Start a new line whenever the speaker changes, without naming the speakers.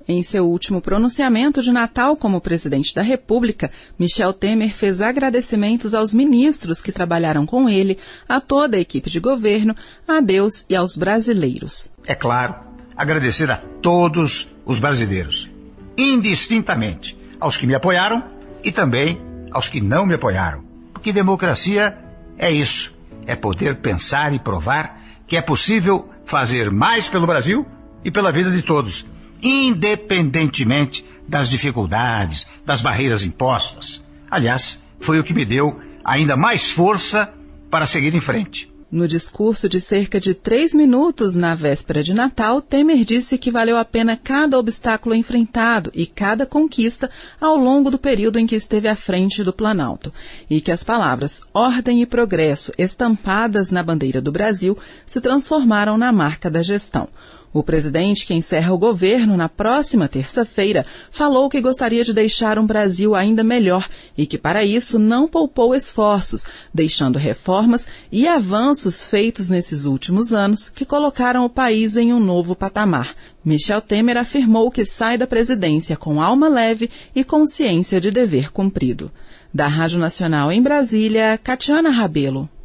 Em seu último pronunciamento de Natal como presidente da República, Michel Temer fez agradecimentos aos ministros que trabalharam com ele, a toda a equipe de governo, a Deus e aos brasileiros.
É claro, agradecer a todos os brasileiros, indistintamente, aos que me apoiaram e também aos que não me apoiaram. Porque democracia é isso, é poder pensar e provar que é possível fazer mais pelo Brasil e pela vida de todos, independentemente das dificuldades, das barreiras impostas. Aliás, foi o que me deu ainda mais força para seguir em frente.
No discurso de cerca de 3 minutos na véspera de Natal, Temer disse que valeu a pena cada obstáculo enfrentado e cada conquista ao longo do período em que esteve à frente do Planalto, e que as palavras ordem e progresso estampadas na bandeira do Brasil se transformaram na marca da gestão. O presidente, que encerra o governo na próxima terça-feira, falou que gostaria de deixar um Brasil ainda melhor e que, para isso, não poupou esforços, deixando reformas e avanços feitos nesses últimos anos que colocaram o país em um novo patamar. Michel Temer afirmou que sai da presidência com alma leve e consciência de dever cumprido. Da Rádio Nacional em Brasília, Catiana Rabelo.